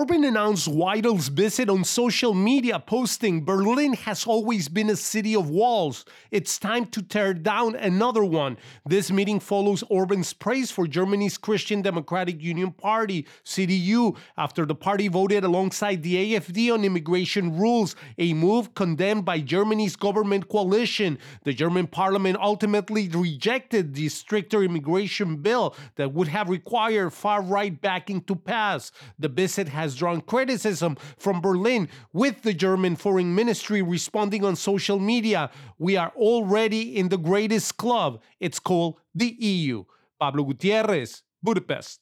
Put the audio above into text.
Orban announced Weidel's visit on social media, posting, "Berlin has always been a city of walls. It's time to tear down another one." This meeting follows Orban's praise for Germany's Christian Democratic Union Party, CDU, after the party voted alongside the AfD on immigration rules, a move condemned by Germany's government coalition. The German parliament ultimately rejected the stricter immigration bill that would have required far-right backing to pass. The visit has drawn criticism from Berlin, with the German Foreign Ministry responding on social media, "We are already in the greatest club. It's called the EU." Pablo Gutierrez, Budapest.